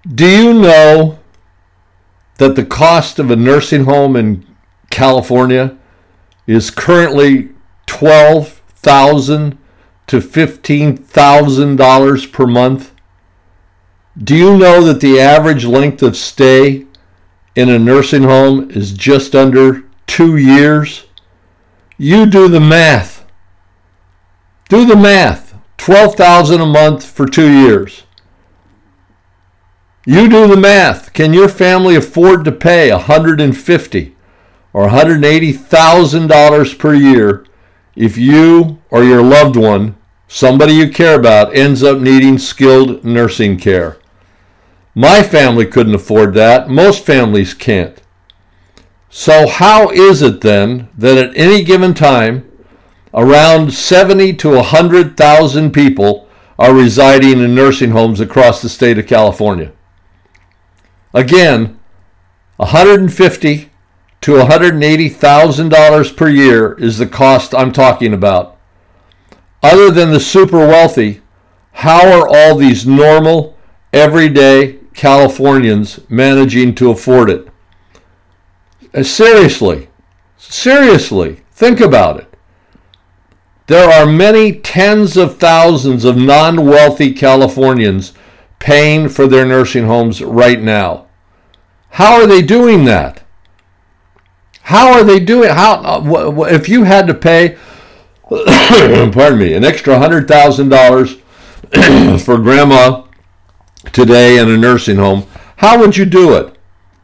Do you know that the cost of a nursing home in California is currently $12,000 to $15,000 per month? Do you know that the average length of stay in a nursing home is just under 2 years? You do the math. Do the math. $12,000 a month for 2 years. You do the math. Can your family afford to pay $150,000 or $180,000 per year if you or your loved one, somebody you care about, ends up needing skilled nursing care? My family couldn't afford that. Most families can't. So how is it then that at any given time, around 70 to 100,000 people are residing in nursing homes across the state of California? Again, $150,000 to $180,000 per year is the cost I'm talking about. Other than the super wealthy, how are all these normal, everyday Californians managing to afford it? Seriously, think about it. There are many tens of thousands of non-wealthy Californians paying for their nursing homes right now. How are they doing that? How are they doing? If you had to pay, pardon me, an extra $100,000 for grandma today in a nursing home, how would you do it?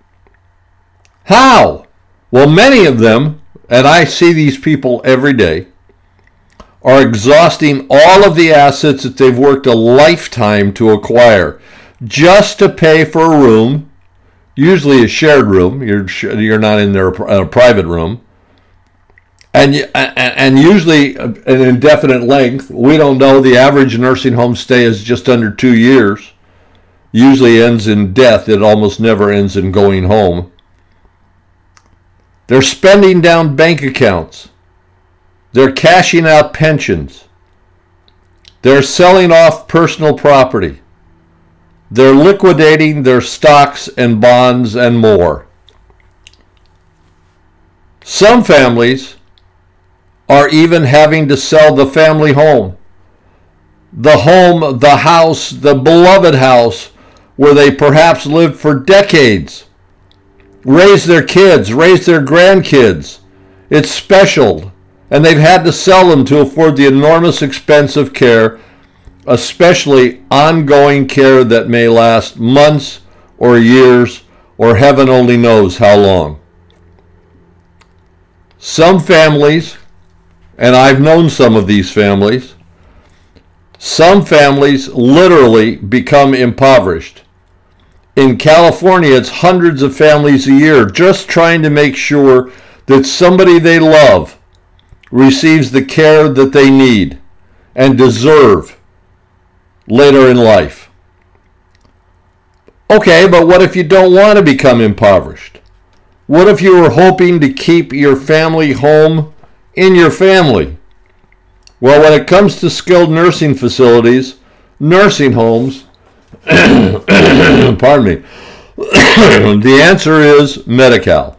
How? Well, many of them, and I see these people every day, are exhausting all of the assets that they've worked a lifetime to acquire just to pay for a room, usually a shared room. You're not in there a private room, and usually an indefinite length. We don't know. The average nursing home stay is just under 2 years. Usually ends in death. It almost never ends in going home. They're spending down bank accounts. They're cashing out pensions. They're selling off personal property. They're liquidating their stocks and bonds and more. Some families are even having to sell the family home. The house, the beloved house where they perhaps lived for decades. Raised their kids, raised their grandkids. It's special. And they've had to sell them to afford the enormous expense of care, especially ongoing care that may last months or years or heaven only knows how long. Some families, and I've known some of these families, some families literally become impoverished. In California, it's hundreds of families a year just trying to make sure that somebody they love receives the care that they need and deserve later in life. Okay, but what if you don't want to become impoverished? What if you were hoping to keep your family home in your family? Well, when it comes to skilled nursing facilities, nursing homes, pardon me, the answer is Medi-Cal.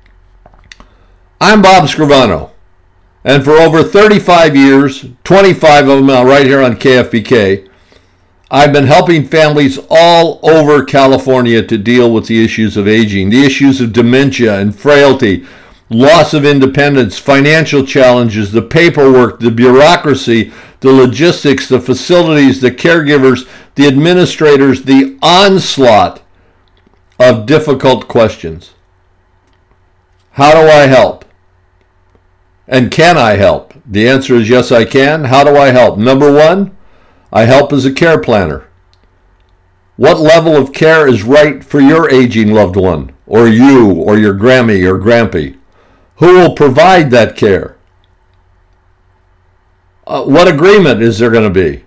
I'm Bob Scrivano, and for over 35 years, 25 of them now right here on KFBK, I've been helping families all over California to deal with the issues of aging, the issues of dementia and frailty, loss of independence, financial challenges, the paperwork, the bureaucracy, the logistics, the facilities, the caregivers, the administrators, the onslaught of difficult questions. How do I help? And can I help? The answer is yes, I can. How do I help? Number one, I help as a care planner. What level of care is right for your aging loved one, or you, or your Grammy or Grampy? Who will provide that care? What agreement is there going to be?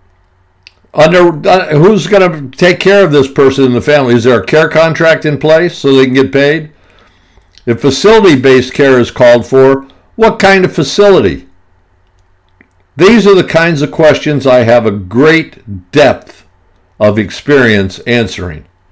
Who's going to take care of this person in the family? Is there a care contract in place so they can get paid? If facility-based care is called for, what kind of facility? These are the kinds of questions I have a great depth of experience answering.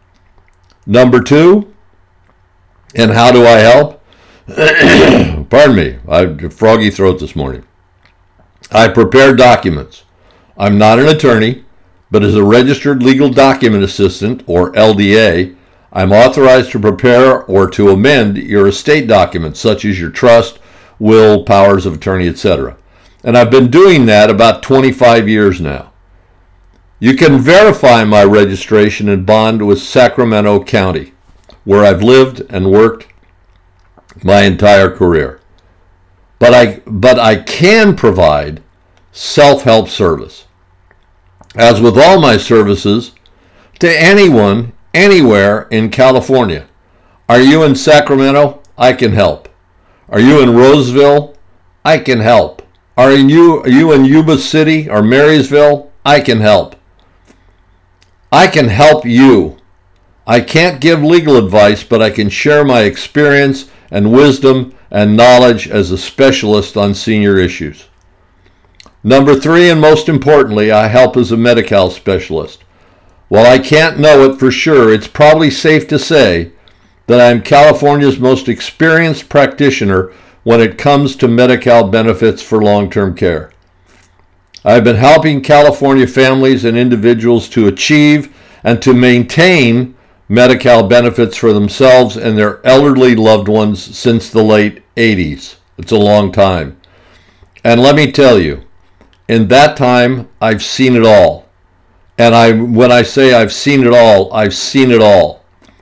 Number 2, and how do I help? Pardon me, I have a froggy throat this morning. I prepare documents. I'm not an attorney, but as a registered legal document assistant, or LDA, I'm authorized to prepare or to amend your estate documents, such as your trust, will, powers of attorney, etc. And I've been doing that about 25 years now. You can verify my registration and bond with Sacramento County, where I've lived and worked my entire career. But I can provide self-help service. As with all my services, to anyone, anywhere in California. Are you in Sacramento? I can help. Are you in Roseville? I can help. Are you in Yuba City or Marysville? I can help. I can help you. I can't give legal advice, but I can share my experience and wisdom and knowledge as a specialist on senior issues. Number 3, and most importantly, I help as a Medi-Cal specialist. While I can't know it for sure, it's probably safe to say that I'm California's most experienced practitioner when it comes to Medi-Cal benefits for long-term care. I've been helping California families and individuals to achieve and to maintain Medi-Cal benefits for themselves and their elderly loved ones since the late 80s. It's a long time. And let me tell you, in that time, I've seen it all. And when I say I've seen it all, I've seen it all.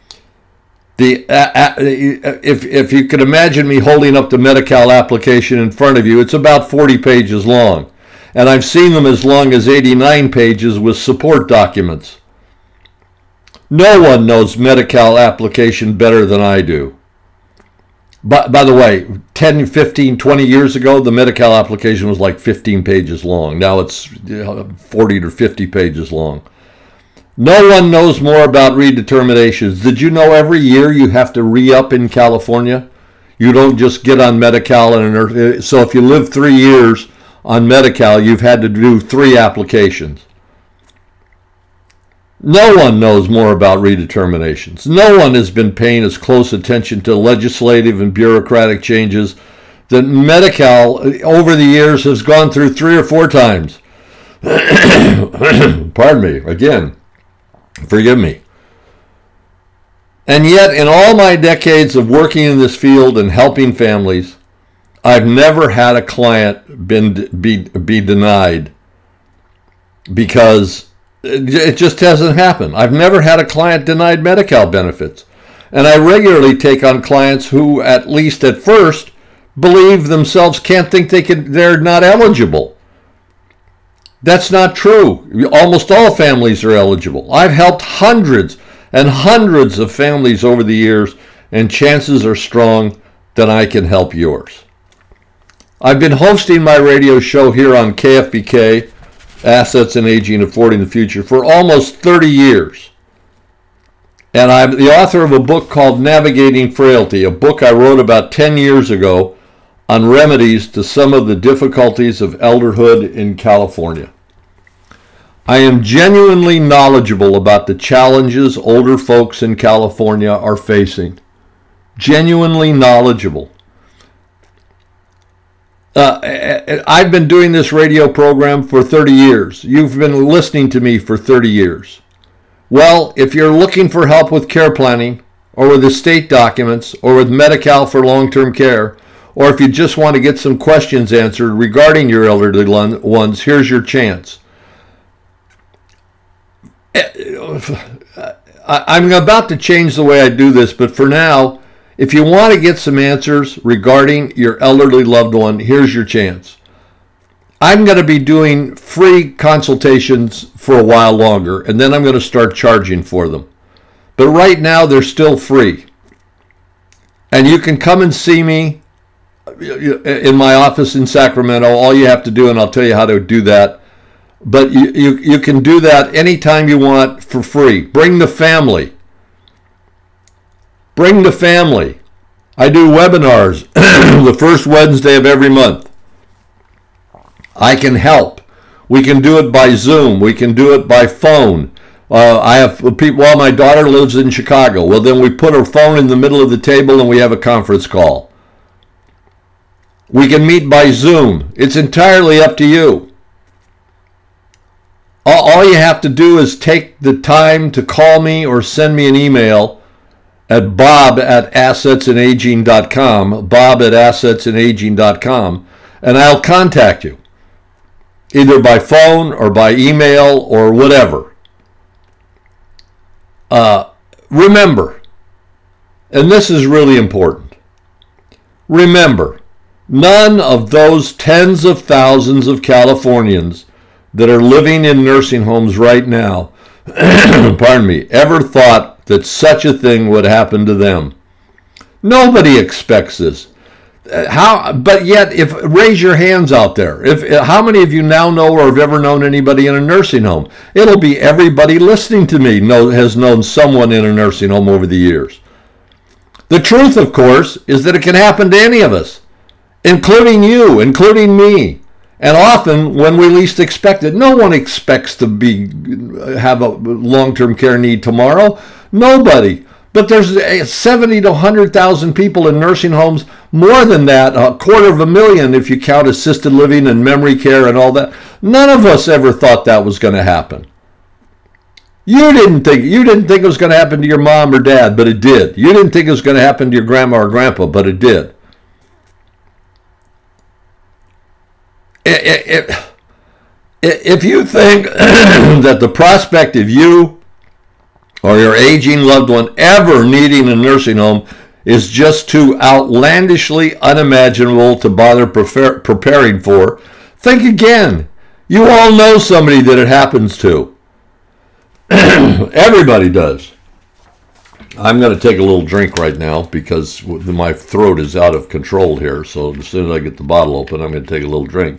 If you could imagine me holding up the Medi-Cal application in front of you, it's about 40 pages long. And I've seen them as long as 89 pages with support documents. No one knows Medi-Cal application better than I do. By the way, 10, 15, 20 years ago, the Medi-Cal application was like 15 pages long. Now it's 40 to 50 pages long. No one knows more about redeterminations. Did you know every year you have to re-up in California? You don't just get on Medi-Cal. So if you live 3 years on Medi-Cal, you've had to do 3 applications. No one knows more about redeterminations. No one has been paying as close attention to legislative and bureaucratic changes that Medi-Cal over the years has gone through 3 or 4 times. Pardon me, again, forgive me. And yet, in all my decades of working in this field and helping families, I've never had a client be denied because it just hasn't happened. I've never had a client denied Medi-Cal benefits. And I regularly take on clients who, at least at first, believe themselves they're not eligible. That's not true. Almost all families are eligible. I've helped hundreds and hundreds of families over the years, and chances are strong that I can help yours. I've been hosting my radio show here on KFBK, Assets and Aging, Affording the Future, for almost 30 years. And I'm the author of a book called Navigating Frailty, a book I wrote about 10 years ago on remedies to some of the difficulties of elderhood in California. I am genuinely knowledgeable about the challenges older folks in California are facing. Genuinely knowledgeable. I've been doing this radio program for 30 years. You've been listening to me for 30 years. Well, if you're looking for help with care planning, or with estate documents, or with Medi-Cal for long-term care, or if you just want to get some questions answered regarding your elderly ones, here's your chance. I'm about to change the way I do this, but for now, if you want to get some answers regarding your elderly loved one, here's your chance. I'm going to be doing free consultations for a while longer, and then I'm going to start charging for them. But right now, they're still free. And you can come and see me in my office in Sacramento. All you have to do, and I'll tell you how to do that, but you can do that anytime you want for free. Bring the family. Bring the family. I do webinars the first Wednesday of every month. I can help. We can do it by Zoom. We can do it by phone. I have people, well, my daughter lives in Chicago. Well, then we put her phone in the middle of the table and we have a conference call. We can meet by Zoom. It's entirely up to you. All you have to do is take the time to call me or send me an email at bob@assetsandaging.com, bob@assetsandaging.com, and I'll contact you, either by phone or by email or whatever. Remember, and this is really important, remember, none of those tens of thousands of Californians that are living in nursing homes right now, pardon me, ever thought that such a thing would happen to them. Nobody expects this. But yet, raise your hands out there. How many of you now know or have ever known anybody in a nursing home? It'll be everybody listening to me has known someone in a nursing home over the years. The truth, of course, is that it can happen to any of us, including you, including me. And often, when we least expect it, no one expects to have a long-term care need tomorrow. Nobody. But there's 70 to 100,000 people in nursing homes, more than that, 250,000 if you count assisted living and memory care and all that. None of us ever thought that was going to happen. You didn't think it was going to happen to your mom or dad, but it did. You didn't think it was going to happen to your grandma or grandpa, but it did. If you think that the prospect of you or your aging loved one ever needing a nursing home is just too outlandishly unimaginable to bother preparing for, think again. You all know somebody that it happens to. Everybody does. I'm going to take a little drink right now because my throat is out of control here. So as soon as I get the bottle open, I'm going to take a little drink.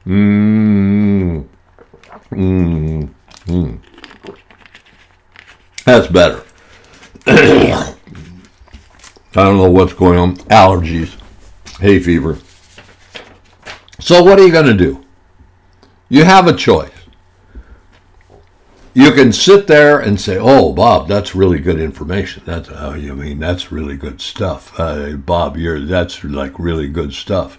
That's better. I don't know what's going on. Allergies, hay fever. So what are you going to do? You have a choice. You can sit there and say, "Oh, Bob, that's really good information. That's really good stuff. Bob, that's like really good stuff."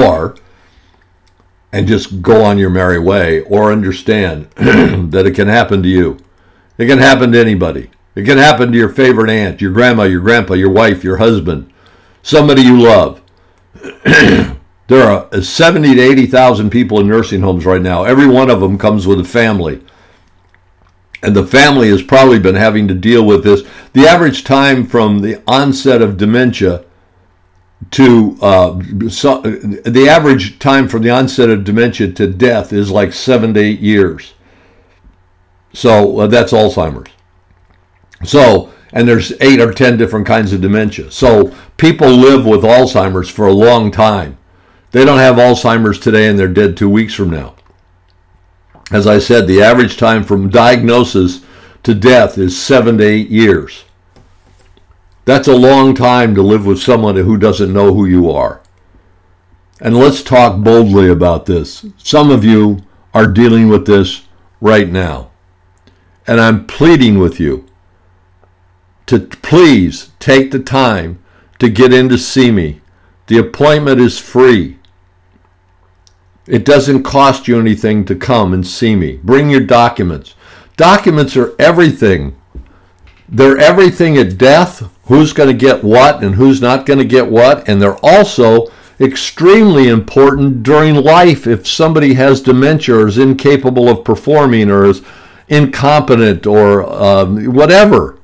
And just go on your merry way, or understand that it can happen to you. It can happen to anybody. It can happen to your favorite aunt, your grandma, your grandpa, your wife, your husband, somebody you love. There are 70 to 80,000 people in nursing homes right now. Every one of them comes with a family. And the family has probably been having to deal with this. The average time from the onset of dementia to the average time from the onset of dementia to death is like 7 to 8 years. So that's Alzheimer's. So, and there's 8 or 10 different kinds of dementia. So people live with Alzheimer's for a long time. They don't have Alzheimer's today and they're dead 2 weeks from now. As I said, the average time from diagnosis to death is 7 to 8 years. That's a long time to live with someone who doesn't know who you are. And let's talk boldly about this. Some of you are dealing with this right now. And I'm pleading with you to please take the time to get in to see me. The appointment is free. It doesn't cost you anything to come and see me. Bring your documents. Documents are everything. They're everything at death, who's going to get what and who's not going to get what, and they're also extremely important during life if somebody has dementia or is incapable of performing or is incompetent or whatever.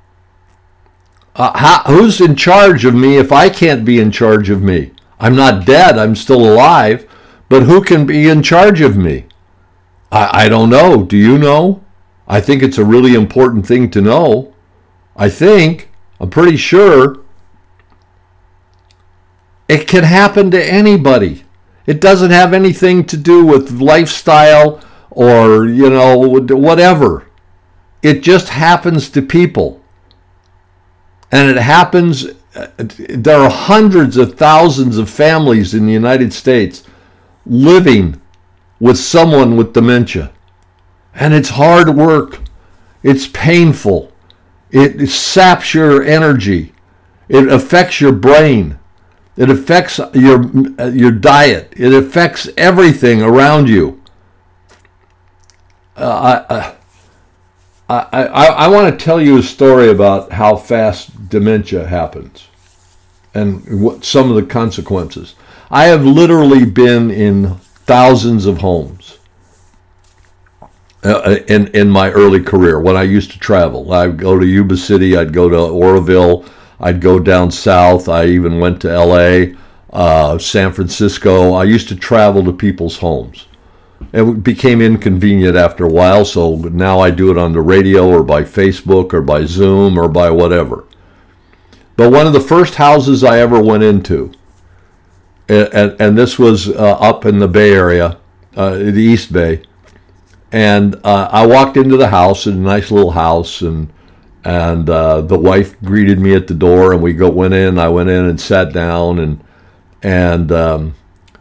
Who's in charge of me if I can't be in charge of me? I'm not dead, I'm still alive, but who can be in charge of me? I don't know. Do you know? I think it's a really important thing to know. I'm pretty sure it can happen to anybody. It doesn't have anything to do with lifestyle or, whatever. It just happens to people. And it happens, there are hundreds of thousands of families in the United States living with someone with dementia. And it's hard work. It's painful. It saps your energy. It affects your brain. It affects your diet. It affects everything around you. I want to tell you a story about how fast dementia happens and what some of the consequences. I have literally been in thousands of homes in my early career when I used to travel. I'd go to Yuba City, I'd go to Oroville, I'd go down south. I even went to LA, San Francisco. I used to travel to people's homes. It became inconvenient after a while, so now I do it on the radio or by Facebook or by Zoom or by whatever. But one of the first houses I ever went into, and this was up in the Bay Area, the East Bay, and I walked into the house, a nice little house, and the wife greeted me at the door, and we went in. I went in and sat down, and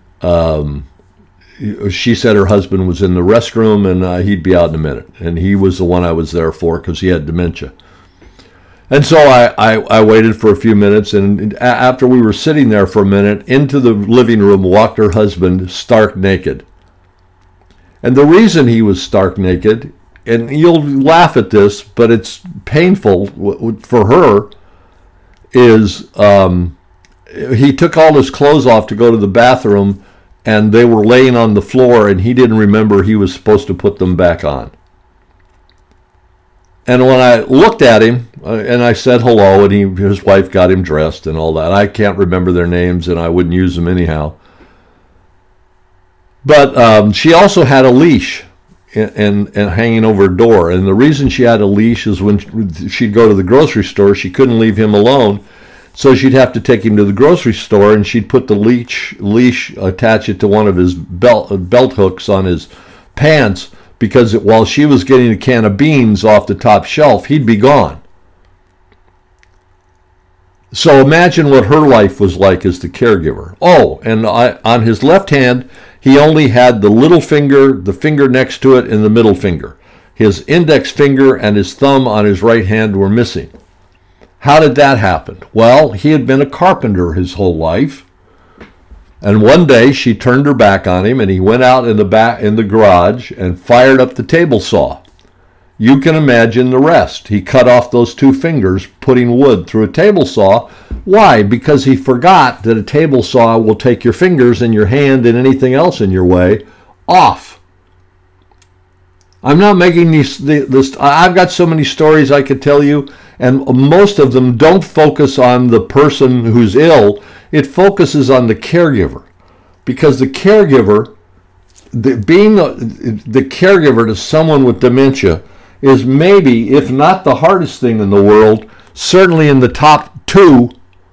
she said her husband was in the restroom and he'd be out in a minute. And he was the one I was there for because he had dementia. And so I waited for a few minutes, and after we were sitting there for a minute, into the living room walked her husband stark naked. And the reason he was stark naked, and you'll laugh at this, but it's painful for her, is he took all his clothes off to go to the bathroom, and they were laying on the floor, and he didn't remember he was supposed to put them back on. And when I looked at him, and I said hello, and his wife got him dressed and all that. I can't remember their names, and I wouldn't use them anyhow. But she also had a leash and hanging over her door. And the reason she had a leash is when she'd go to the grocery store, she couldn't leave him alone. So she'd have to take him to the grocery store, and she'd put the leash, attach it to one of his belt hooks on his pants, because while she was getting a can of beans off the top shelf, he'd be gone. So imagine what her life was like as the caregiver. Oh, and on his left hand, he only had the little finger, the finger next to it, and the middle finger. His index finger and his thumb on his right hand were missing. How did that happen? Well, he had been a carpenter his whole life. And one day she turned her back on him, and he went out in the garage and fired up the table saw. You can imagine the rest. He cut off those two fingers putting wood through a table saw. Why? Because he forgot that a table saw will take your fingers and your hand and anything else in your way off. I'm not making this. I've got so many stories I could tell you, and most of them don't focus on the person who's ill. It focuses on the caregiver, because the caregiver, being the caregiver to someone with dementia, is maybe, if not the hardest thing in the world, certainly in the top two.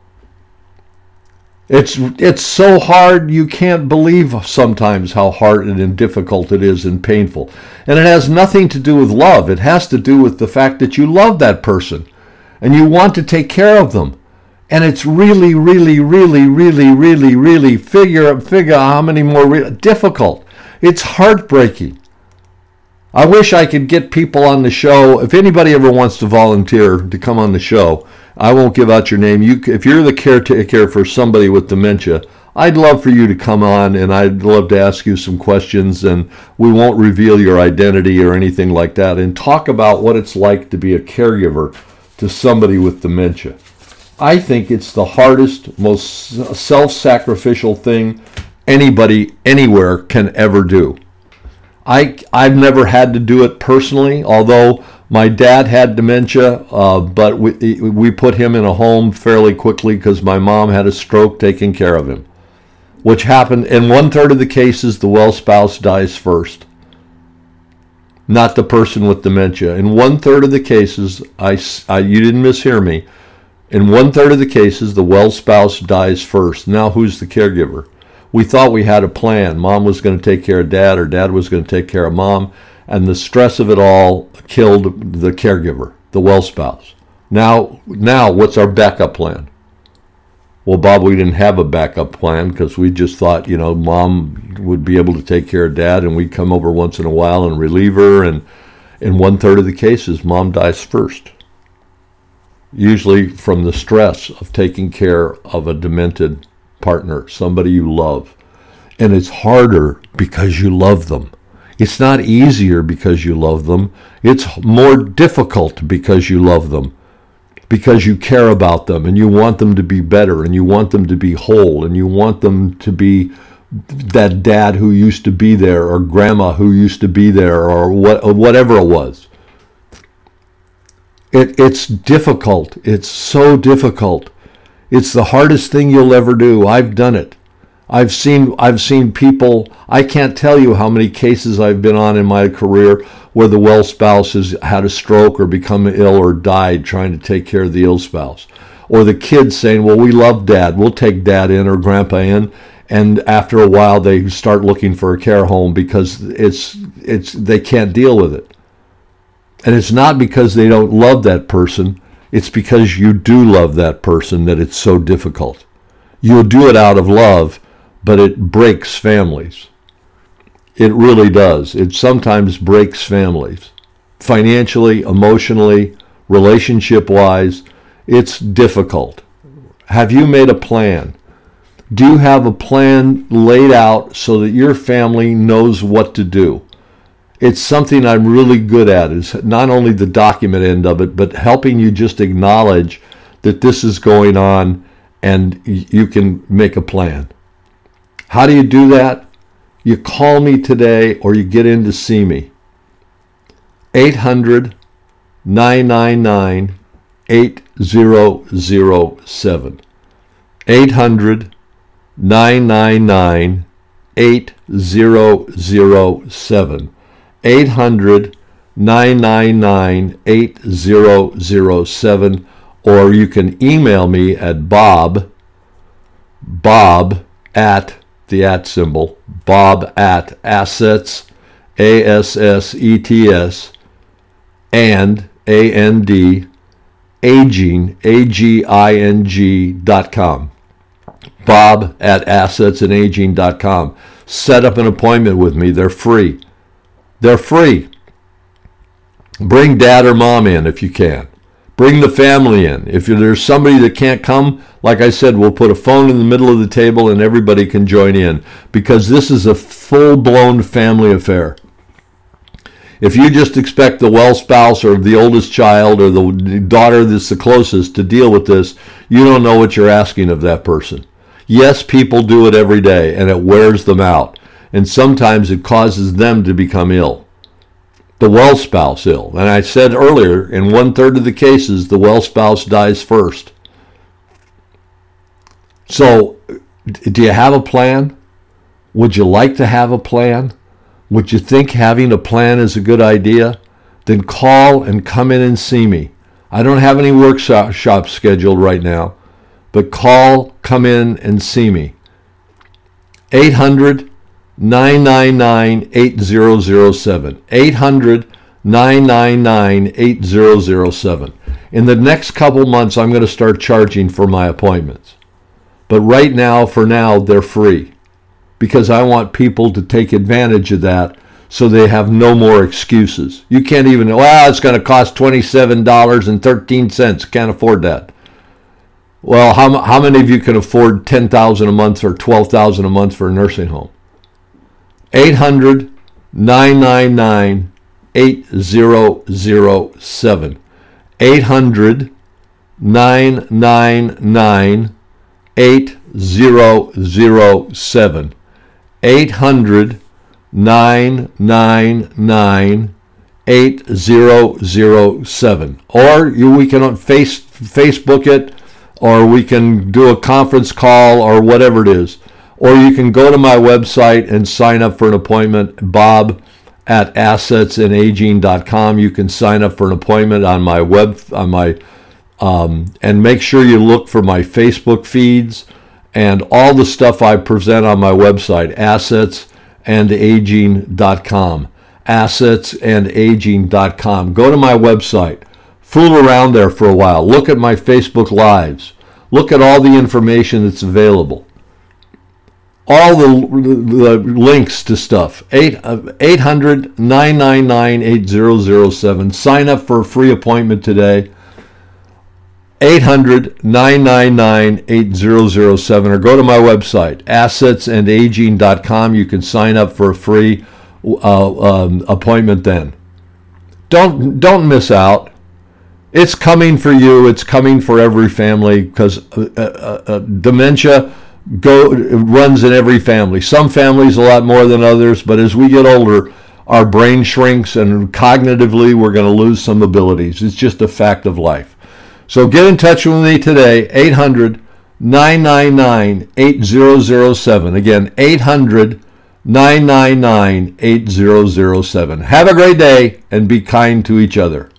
It's so hard you can't believe sometimes how hard and difficult it is and painful. And it has nothing to do with love. It has to do with the fact that you love that person and you want to take care of them. And it's really, really, really, really, really, really figure out how many more difficult. It's heartbreaking. I wish I could get people on the show. If anybody ever wants to volunteer to come on the show, I won't give out your name. If you're the caretaker for somebody with dementia, I'd love for you to come on, and I'd love to ask you some questions, and we won't reveal your identity or anything like that, and talk about what it's like to be a caregiver to somebody with dementia. I think it's the hardest, most self-sacrificial thing anybody anywhere can ever do. I've never had to do it personally, although my dad had dementia, but we put him in a home fairly quickly because my mom had a stroke taking care of him, which happened in 1/3 of the cases. The well spouse dies first, not the person with dementia. In 1/3 of the cases, you didn't mishear me. In 1/3 of the cases, the well spouse dies first. Now who's the caregiver? We thought we had a plan. Mom was going to take care of dad, or dad was going to take care of mom, and the stress of it all killed the caregiver, the well spouse. Now, what's our backup plan? Well, Bob, we didn't have a backup plan because we just thought, mom would be able to take care of dad, and we'd come over once in a while and relieve her, and In 1/3 of the cases, mom dies first, usually from the stress of taking care of a demented partner, somebody you love. And it's harder because you love them. It's not easier because you love them. It's more difficult because you love them, because you care about them and you want them to be better and you want them to be whole and you want them to be that dad who used to be there or grandma who used to be there or whatever it was. It's difficult. It's so difficult. It's the hardest thing you'll ever do. I've done it. I've seen people, I can't tell you how many cases I've been on in my career where the well spouse has had a stroke or become ill or died trying to take care of the ill spouse. Or the kids saying, well, we love dad, we'll take dad in or grandpa in. And after a while they start looking for a care home because they can't deal with it. And it's not because they don't love that person, it's because you do love that person that it's so difficult. You'll do it out of love, but it breaks families. It really does. It sometimes breaks families. Financially, emotionally, relationship-wise, it's difficult. Have you made a plan? Do you have a plan laid out so that your family knows what to do? It's something I'm really good at, is not only the document end of it, but helping you just acknowledge that this is going on and you can make a plan. How do you do that? You call me today or you get in to see me. 800-999-8007. 800-999-8007. 800-999-8007. Or you can email me at bob at the @ symbol, bob at assets, ASSETS, and AND, aging, AGING.com. Bob at assetsandaging.com. Set up an appointment with me. They're free. They're free. Bring dad or mom in if you can. Bring the family in. If there's somebody that can't come, like I said, we'll put a phone in the middle of the table and everybody can join in, because this is a full-blown family affair. If you just expect the well spouse or the oldest child or the daughter that's the closest to deal with this, you don't know what you're asking of that person. Yes, people do it every day and it wears them out. And sometimes it causes them to become ill. The well spouse ill. And I said earlier, in 1/3 of the cases, the well spouse dies first. So, do you have a plan? Would you like to have a plan? Would you think having a plan is a good idea? Then call and come in and see me. I don't have any workshops scheduled right now, but call, come in and see me. 800-999-8007. 800-999-8007. In the next couple months, I'm going to start charging for my appointments. But right now, for now, they're free, because I want people to take advantage of that so they have no more excuses. You can't even, well, it's going to cost $27.13. Can't afford that. Well, how many of you can afford $10,000 a month or $12,000 a month for a nursing home? 800-999-8007. 800-999-8007. 800-999-8007. Or we can Facebook it, or we can do a conference call, or whatever it is. Or you can go to my website and sign up for an appointment, bob at assetsandaging.com. You can sign up for an appointment on my and make sure you look for my Facebook feeds and all the stuff I present on my website, assetsandaging.com. Assetsandaging.com. Go to my website. Fool around there for a while. Look at my Facebook Lives. Look at all the information that's available. all the links to stuff. 800-999-8007. Sign up for a free appointment today. 800-999-8007, or go to my website, assetsandaging.com. You can sign up for a free appointment then. Don't miss out. It's coming for you. It's coming for every family, because dementia runs in every family. Some families a lot more than others, but as we get older, our brain shrinks, and cognitively we're going to lose some abilities. It's just a fact of life. So get in touch with me today, 800-999-8007. Again, 800-999-8007. Have a great day, and be kind to each other.